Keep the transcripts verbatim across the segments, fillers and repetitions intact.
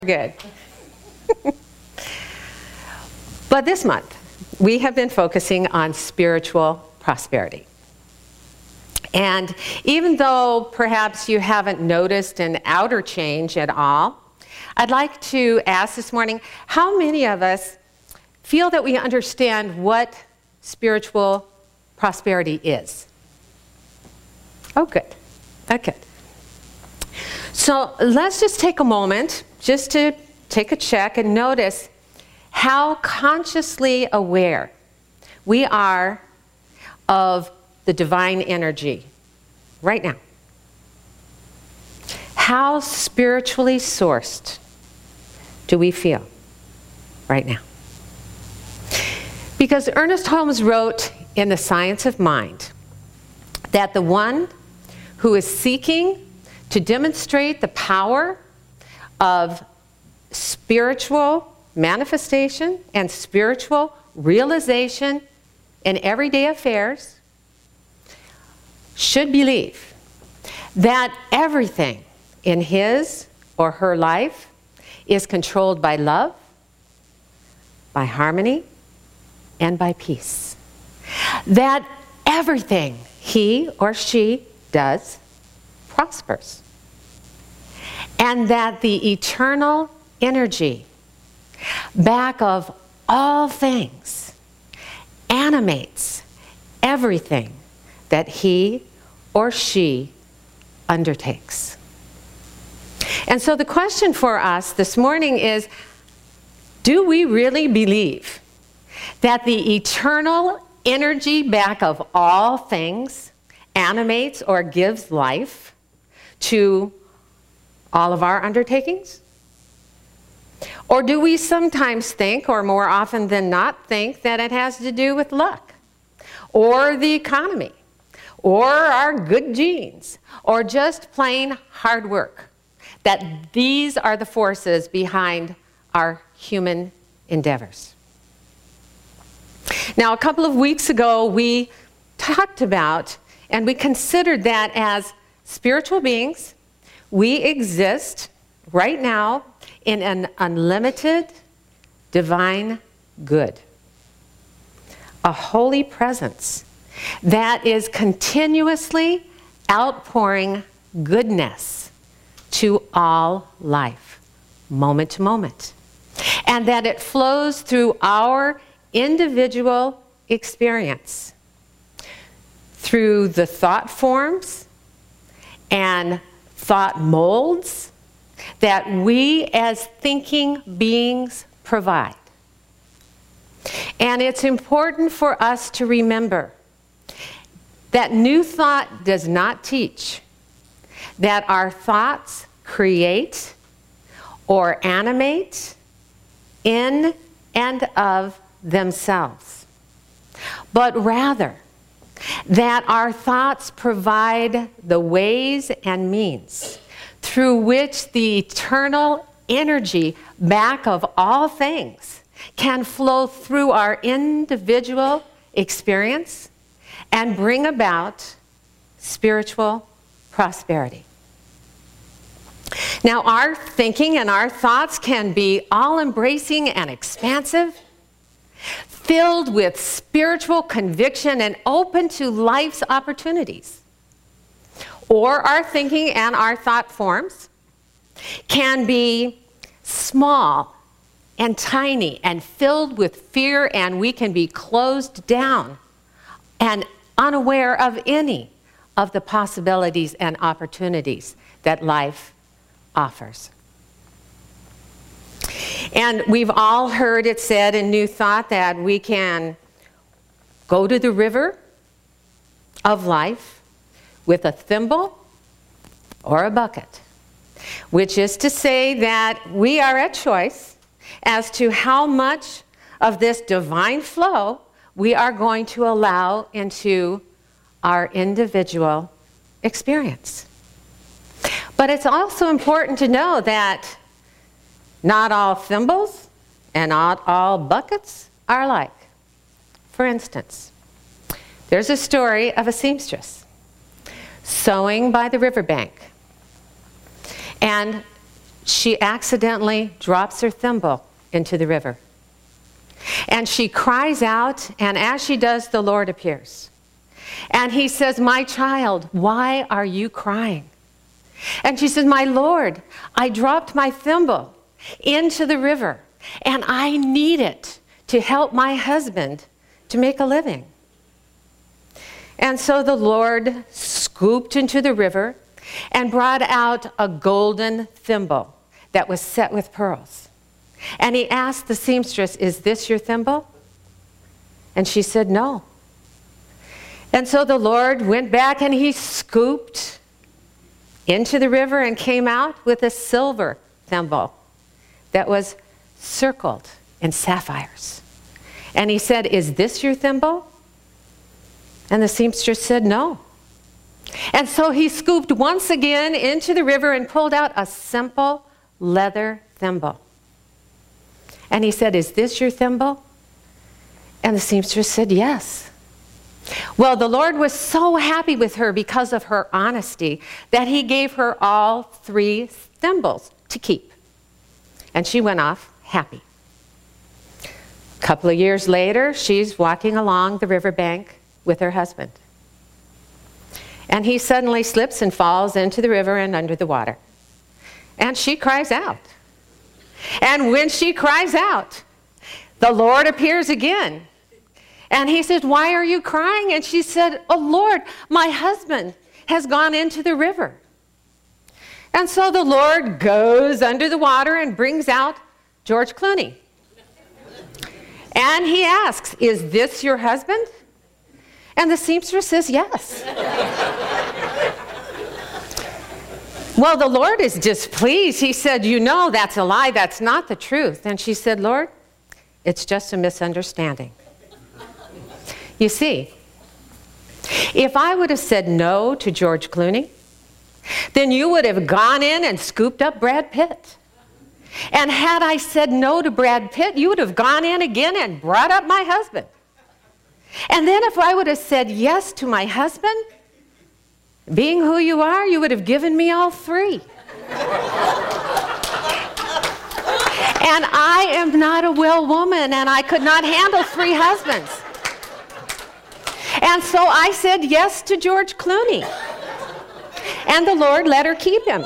Good. But this month, we have been focusing on spiritual prosperity. And even though perhaps you haven't noticed an outer change at all, I'd like to ask this morning, how many of us feel that we understand what spiritual prosperity is? Oh, good. Okay. So let's just take a moment just to take a check and notice how consciously aware we are of the divine energy right now. How spiritually sourced do we feel right now? Because Ernest Holmes wrote in The Science of Mind that the one who is seeking to demonstrate the power of spiritual manifestation and spiritual realization in everyday affairs should believe that everything in his or her life is controlled by love, by harmony, and by peace. That everything he or she does prospers. And that the eternal energy back of all things animates everything that he or she undertakes. And so the question for us this morning is, do we really believe that the eternal energy back of all things animates or gives life to all of our undertakings? Or do we sometimes think, or more often than not think, that it has to do with luck, or the economy, or our good genes, or just plain hard work? That these are the forces behind our human endeavors. Now, a couple of weeks ago, we talked about, and we considered that as spiritual beings, we exist right now in an unlimited divine good. A holy presence that is continuously outpouring goodness to all life, moment to moment. And that it flows through our individual experience, through the thought forms and thought molds that we as thinking beings provide. And it's important for us to remember that New Thought does not teach that our thoughts create or animate in and of themselves, but rather that our thoughts provide the ways and means through which the eternal energy back of all things can flow through our individual experience and bring about spiritual prosperity. Now, our thinking and our thoughts can be all-embracing and expansive, filled with spiritual conviction and open to life's opportunities. Or our thinking and our thought forms can be small and tiny and filled with fear, and we can be closed down and unaware of any of the possibilities and opportunities that life offers. And we've all heard it said in New Thought that we can go to the river of life with a thimble or a bucket, which is to say that we are at choice as to how much of this divine flow we are going to allow into our individual experience. But it's also important to know that not all thimbles and not all buckets are alike. For instance, there's a story of a seamstress sewing by the riverbank. And she accidentally drops her thimble into the river. And she cries out, and as she does, the Lord appears. And he says, "My child, why are you crying?" And she says, "My Lord, I dropped my thimble into the river, and I need it to help my husband to make a living." And so the Lord scooped into the river and brought out a golden thimble that was set with pearls. And he asked the seamstress, "Is this your thimble?" And she said, "No." And so the Lord went back and he scooped into the river and came out with a silver thimble that was circled in sapphires. And he said, "Is this your thimble?" And the seamstress said, "No." And so he scooped once again into the river and pulled out a simple leather thimble. And he said, "Is this your thimble?" And the seamstress said, "Yes." Well, the Lord was so happy with her because of her honesty that he gave her all three thimbles to keep. And she went off happy. A couple of years later, she's walking along the riverbank with her husband. And he suddenly slips and falls into the river and under the water. And she cries out. And when she cries out, the Lord appears again. And he says, "Why are you crying?" And she said, "Oh Lord, my husband has gone into the river." And so the Lord goes under the water and brings out George Clooney. And he asks, "Is this your husband?" And the seamstress says, "Yes." Well, the Lord is displeased. He said, "You know that's a lie. That's not the truth." And she said, "Lord, it's just a misunderstanding." You see, if I would have said no to George Clooney, then you would have gone in and scooped up Brad Pitt. And had I said no to Brad Pitt, you would have gone in again and brought up my husband. And then if I would have said yes to my husband, being who you are, you would have given me all three. And I am not a well woman, and I could not handle three husbands. And so I said yes to George Clooney. And the Lord let her keep him.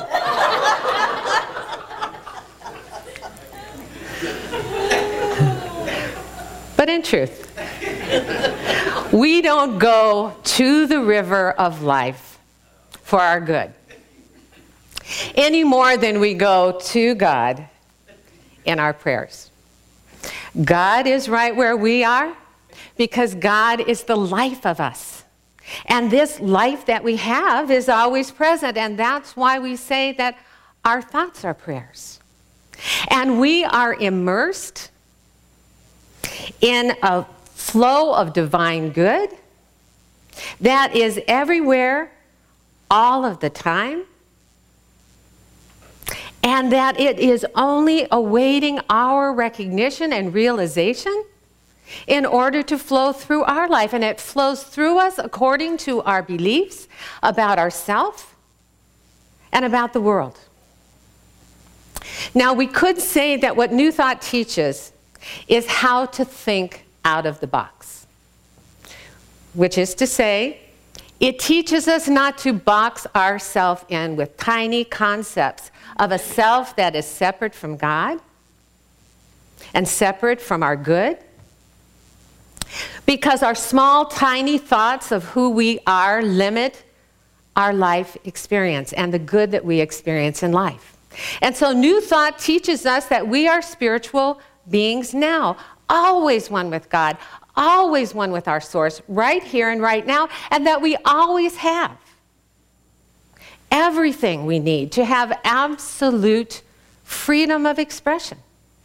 But in truth, we don't go to the river of life for our good any more than we go to God in our prayers. God is right where we are because God is the life of us. And this life that we have is always present, and that's why we say that our thoughts are prayers. And we are immersed in a flow of divine good that is everywhere, all of the time, and that it is only awaiting our recognition and realization in order to flow through our life. And it flows through us according to our beliefs about ourselves and about the world. Now, we could say that what New Thought teaches is how to think out of the box, which is to say, it teaches us not to box ourselves in with tiny concepts of a self that is separate from God and separate from our good, because our small, tiny thoughts of who we are limit our life experience and the good that we experience in life. And so New Thought teaches us that we are spiritual beings now, always one with God, always one with our source, right here and right now, and that we always have everything we need to have absolute freedom of expression.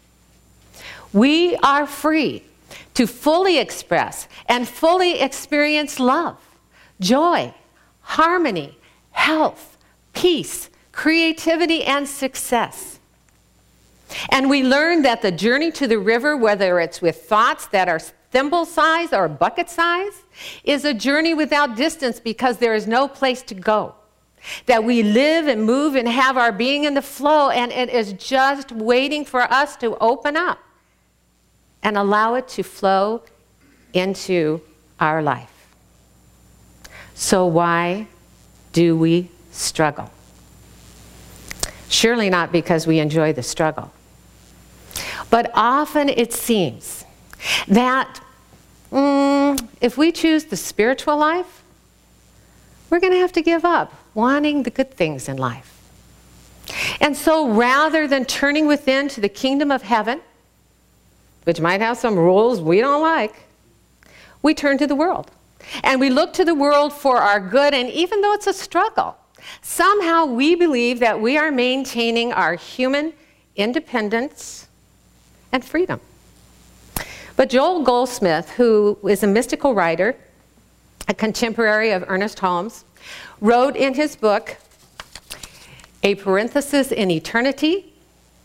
We are free to fully express and fully experience love, joy, harmony, health, peace, creativity, and success. And we learn that the journey to the river, whether it's with thoughts that are thimble size or bucket size, is a journey without distance because there is no place to go. that we live and move and have our being in the flow, and it is just waiting for us to open up and allow it to flow into our life. So why do we struggle? Surely not because we enjoy the struggle. But often it seems that mm, if we choose the spiritual life, we're going to have to give up wanting the good things in life. And so rather than turning within to the kingdom of heaven, which might have some rules we don't like, we turn to the world. And we look to the world for our good, and even though it's a struggle, somehow we believe that we are maintaining our human independence and freedom. But Joel Goldsmith, who is a mystical writer, a contemporary of Ernest Holmes, wrote in his book, A Parenthesis in Eternity,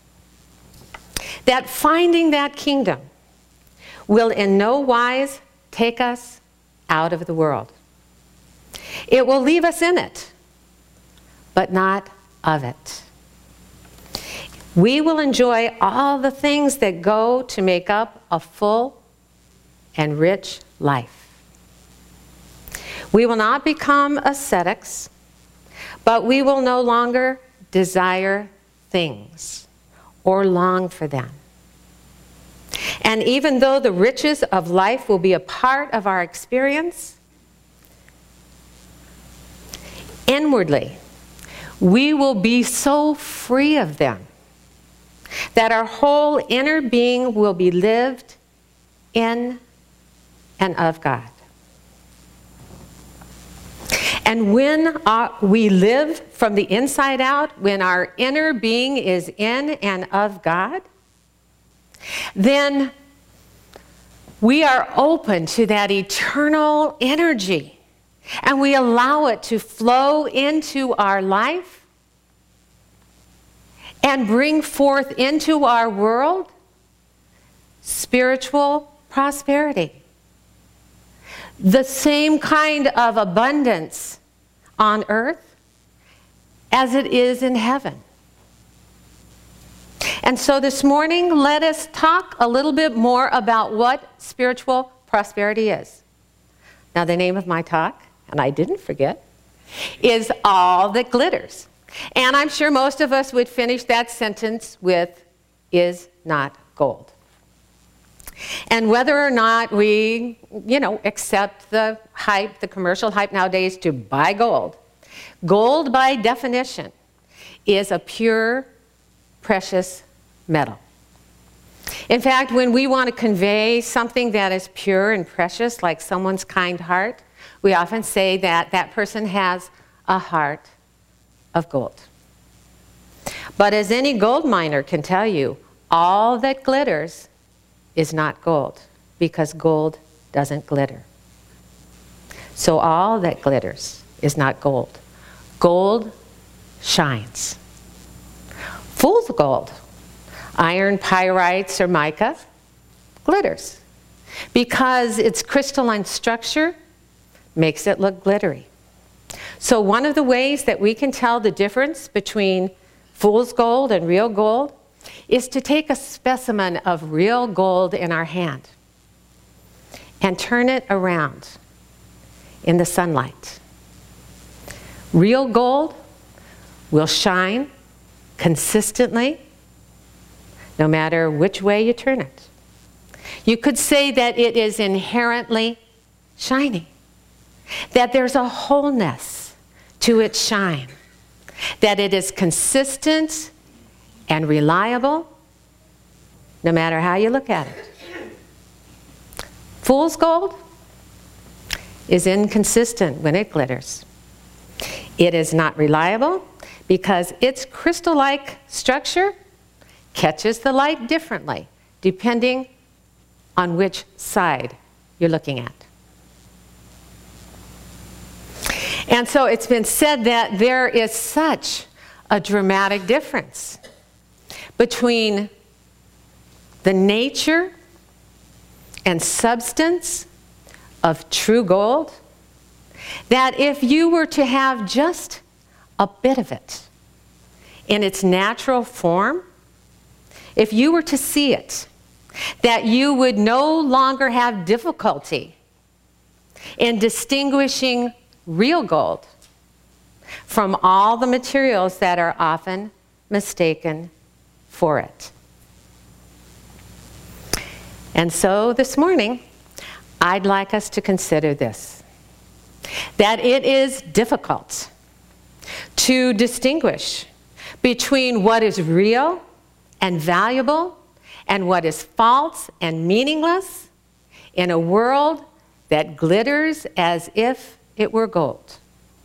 that finding that kingdom will in no wise take us out of the world. It will leave us in it, but not of it. We will enjoy all the things that go to make up a full and rich life. We will not become ascetics, but we will no longer desire things or long for them. And even though the riches of life will be a part of our experience, inwardly, we will be so free of them that our whole inner being will be lived in and of God. And when uh, we live from the inside out, when our inner being is in and of God, then we are open to that eternal energy, and we allow it to flow into our life and bring forth into our world spiritual prosperity. The same kind of abundance on earth as it is in heaven. And so this morning, let us talk a little bit more about what spiritual prosperity is. Now, the name of my talk, and I didn't forget, is All That Glitters. And I'm sure most of us would finish that sentence with, is not gold. And whether or not we, you know, accept the hype, the commercial hype nowadays to buy gold, gold by definition is a pure, precious metal. In fact, when we want to convey something that is pure and precious, like someone's kind heart, we often say that that person has a heart of gold. But as any gold miner can tell you, all that glitters is not gold, because gold doesn't glitter. So all that glitters is not gold. Gold shines. Fool's gold, iron, pyrites, or mica, glitters, because its crystalline structure makes it look glittery. So one of the ways that we can tell the difference between fool's gold and real gold is to take a specimen of real gold in our hand and turn it around in the sunlight. Real gold will shine consistently no matter which way you turn it. You could say that it is inherently shiny, that there's a wholeness to its shine, that it is consistent and reliable no matter how you look at it. Fool's gold is inconsistent when it glitters. It is not reliable because its crystal-like structure catches the light differently depending on which side you're looking at. And so it's been said that there is such a dramatic difference between the nature and substance of true gold, that if you were to have just a bit of it in its natural form, if you were to see it, that you would no longer have difficulty in distinguishing real gold from all the materials that are often mistaken for it. And so this morning, I'd like us to consider this, that it is difficult to distinguish between what is real and valuable and what is false and meaningless in a world that glitters as if it were gold.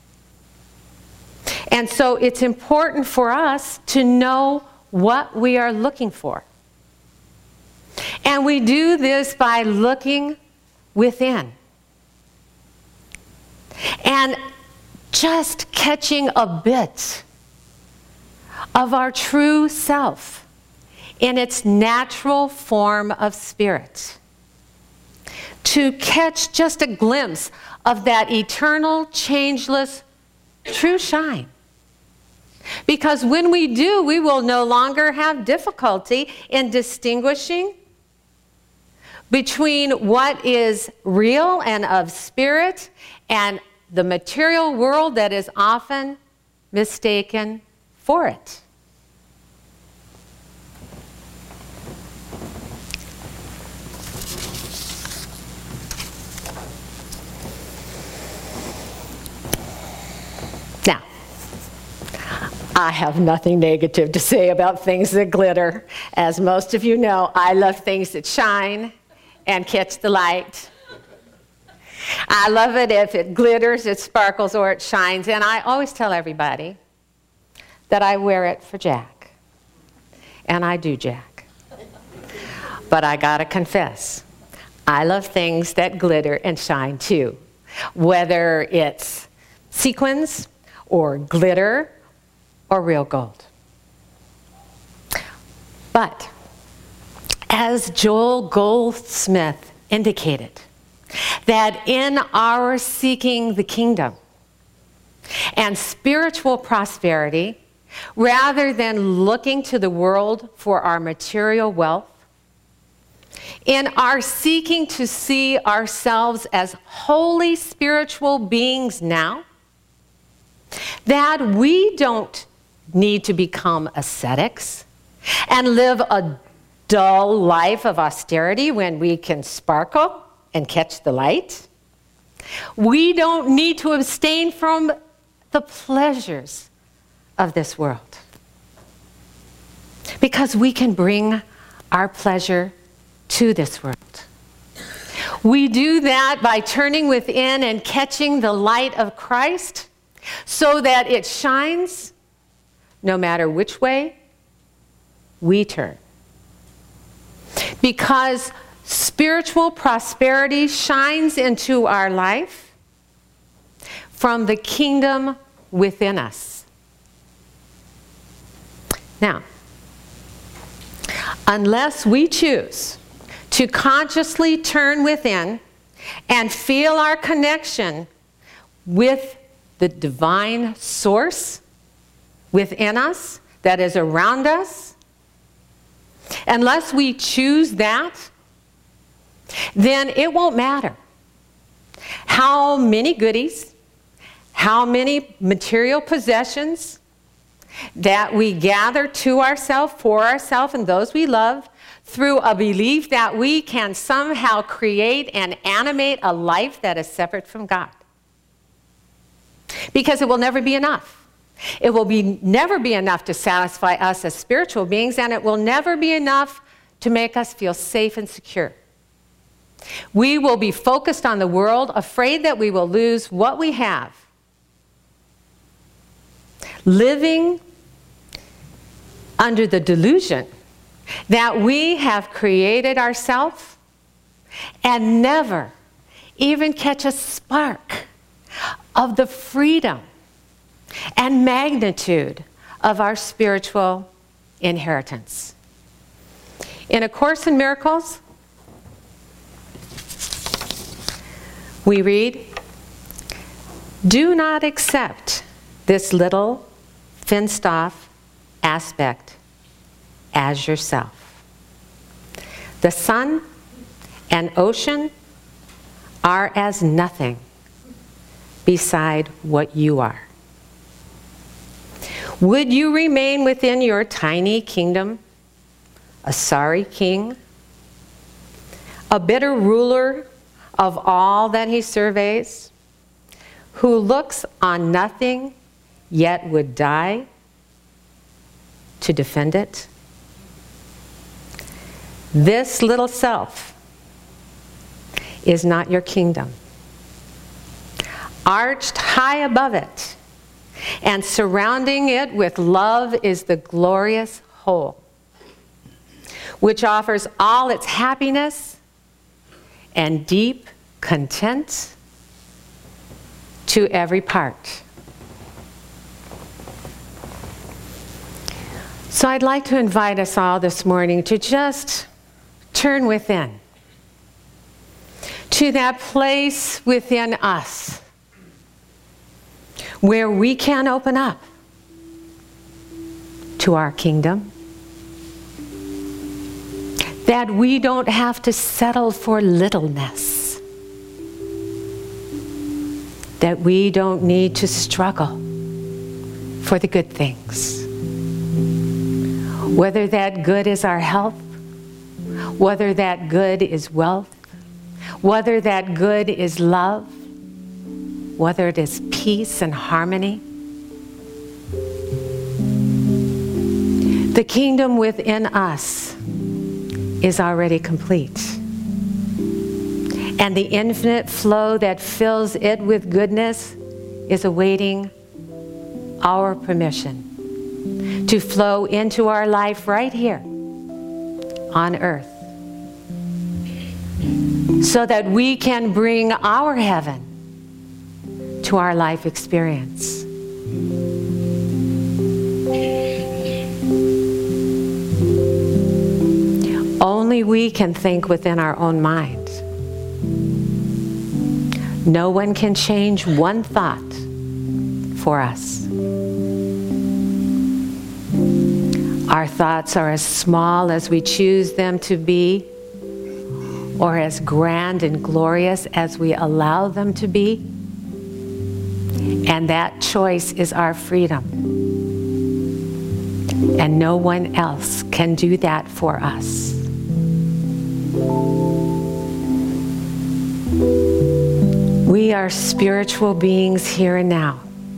And so it's important for us to know what we are looking for. And we do this by looking within and just catching a bit of our true self in its natural form of spirit. To catch just a glimpse of that eternal, changeless, true shine. Because when we do, we will no longer have difficulty in distinguishing between what is real and of spirit and the material world that is often mistaken for it. Now, I have nothing negative to say about things that glitter. As most of you know, I love things that shine and catch the light. I love it if it glitters, it sparkles, or it shines. And I always tell everybody that I wear it for Jack. And I do Jack. But I gotta confess, I love things that glitter and shine too. Whether it's sequins or glitter or real gold. But as Joel Goldsmith indicated, that in our seeking the kingdom and spiritual prosperity, rather than looking to the world for our material wealth, in our seeking to see ourselves as holy spiritual beings now, that we don't need to become ascetics and live a dull life of austerity when we can sparkle and catch the light. We don't need to abstain from the pleasures of this world because we can bring our pleasure to this world. We do that by turning within and catching the light of Christ so that it shines no matter which way we turn. Because spiritual prosperity shines into our life from the kingdom within us. Now, unless we choose to consciously turn within and feel our connection with the divine source within us that is around us, unless we choose that, then it won't matter how many goodies, how many material possessions that we gather to ourselves, for ourselves, and those we love, through a belief that we can somehow create and animate a life that is separate from God. Because it will never be enough. It will be, never be enough to satisfy us as spiritual beings, and it will never be enough to make us feel safe and secure. We will be focused on the world, afraid that we will lose what we have. Living under the delusion that we have created ourselves and never even catch a spark of the freedom and magnitude of our spiritual inheritance. In A Course in Miracles, we read, "Do not accept this little fenced-off aspect as yourself. The sun and ocean are as nothing beside what you are. Would you remain within your tiny kingdom, a sorry king, a bitter ruler of all that he surveys, who looks on nothing yet would die to defend it? This little self is not your kingdom. Arched high above it and surrounding it with love is the glorious whole, which offers all its happiness and deep content to every part. So I'd like to invite us all this morning to just turn within, to that place within us where we can open up to our kingdom, that we don't have to settle for littleness, that we don't need to struggle for the good things. Whether that good is our health, whether that good is wealth, whether that good is love, whether it is peace and harmony. The kingdom within us is already complete. And the infinite flow that fills it with goodness is awaiting our permission to flow into our life right here on earth, so that we can bring our heaven to our life experience. Only we can think within our own mind. No one can change one thought for us. Our thoughts are as small as we choose them to be, or as grand and glorious as we allow them to be. And that choice is our freedom. And no one else can do that for us. We are spiritual beings here and now,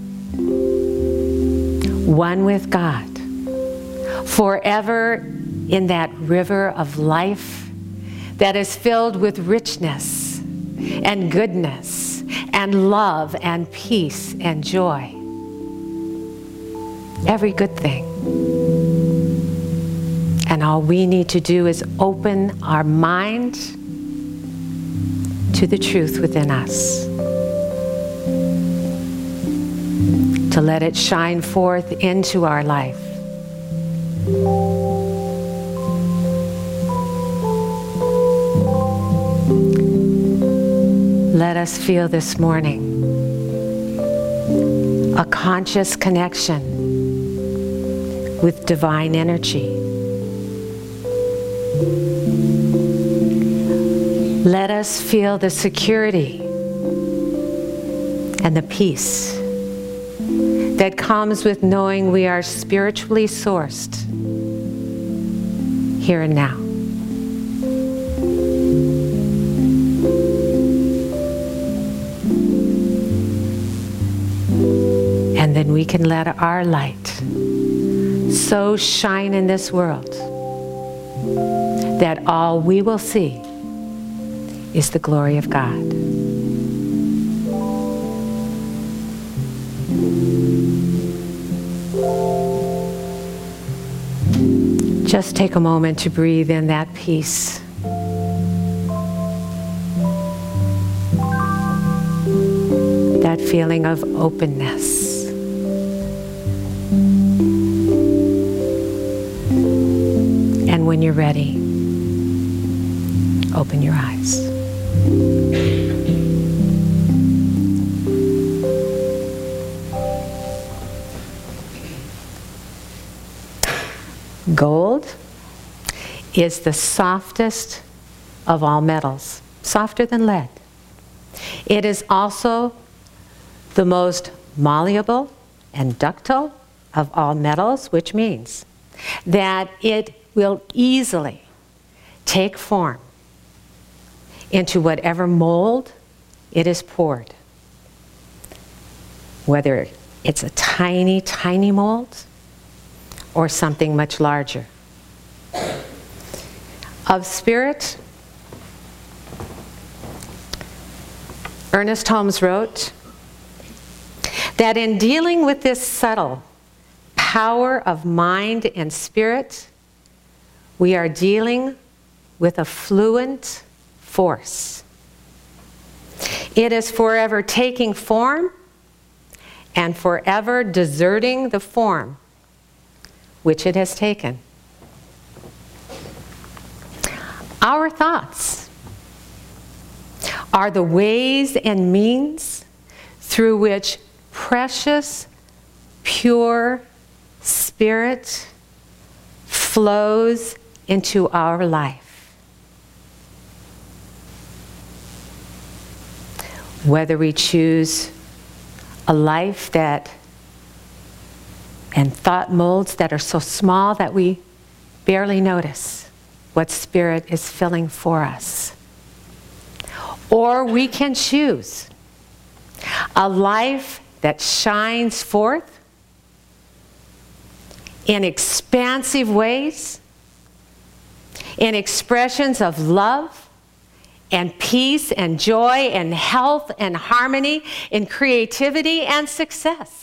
one with God, forever in that river of life that is filled with richness and goodness and love and peace and joy. Every good thing. And all we need to do is open our mind to the truth within us, to let it shine forth into our life. Let us feel this morning a conscious connection with divine energy. Let us feel the security and the peace that comes with knowing we are spiritually sourced here and now. And then we can let our light so shine in this world that all we will see is the glory of God. Just take a moment to breathe in that peace. That feeling of openness. And when you're ready, open your eyes. Gold is the softest of all metals, softer than lead. It is also the most malleable and ductile of all metals, which means that it will easily take form into whatever mold it is poured. Whether it's a tiny, tiny mold or something much larger. Of spirit, Ernest Holmes wrote that in dealing with this subtle power of mind and spirit, we are dealing with a fluent force. It is forever taking form and forever deserting the form which it has taken. Our thoughts are the ways and means through which precious, pure spirit flows into our life. Whether we choose a life that and thought molds that are so small that we barely notice what spirit is filling for us. Or we can choose a life that shines forth in expansive ways, in expressions of love and peace and joy and health and harmony, in creativity and success.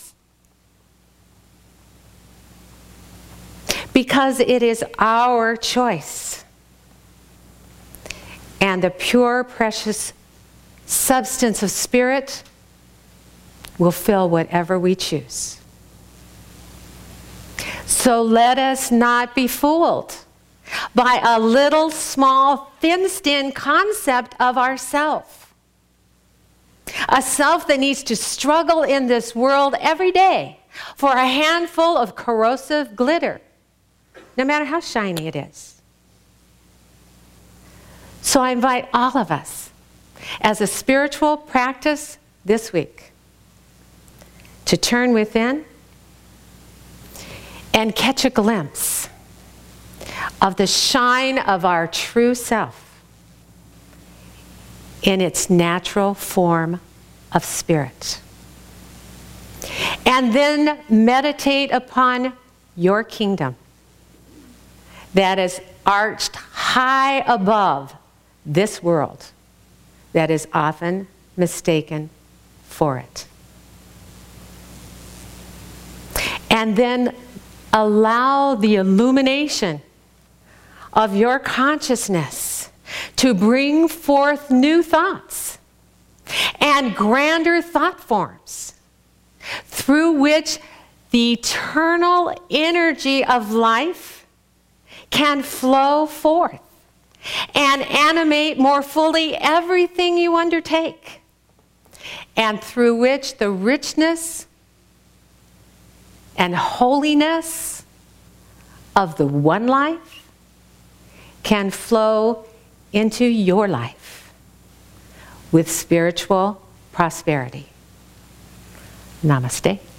Because it is our choice. And the pure, precious substance of spirit will fill whatever we choose. So let us not be fooled by a little, small, thin-skinned concept of ourself. A self that needs to struggle in this world every day for a handful of corrosive glitter, no matter how shiny it is. So I invite all of us, as a spiritual practice this week, to turn within and catch a glimpse of the shine of our true self in its natural form of spirit. And then meditate upon your kingdom that is arched high above this world that is often mistaken for it. And then allow the illumination of your consciousness to bring forth new thoughts and grander thought forms through which the eternal energy of life can flow forth and animate more fully everything you undertake, and through which the richness and holiness of the one life can flow into your life with spiritual prosperity. Namaste.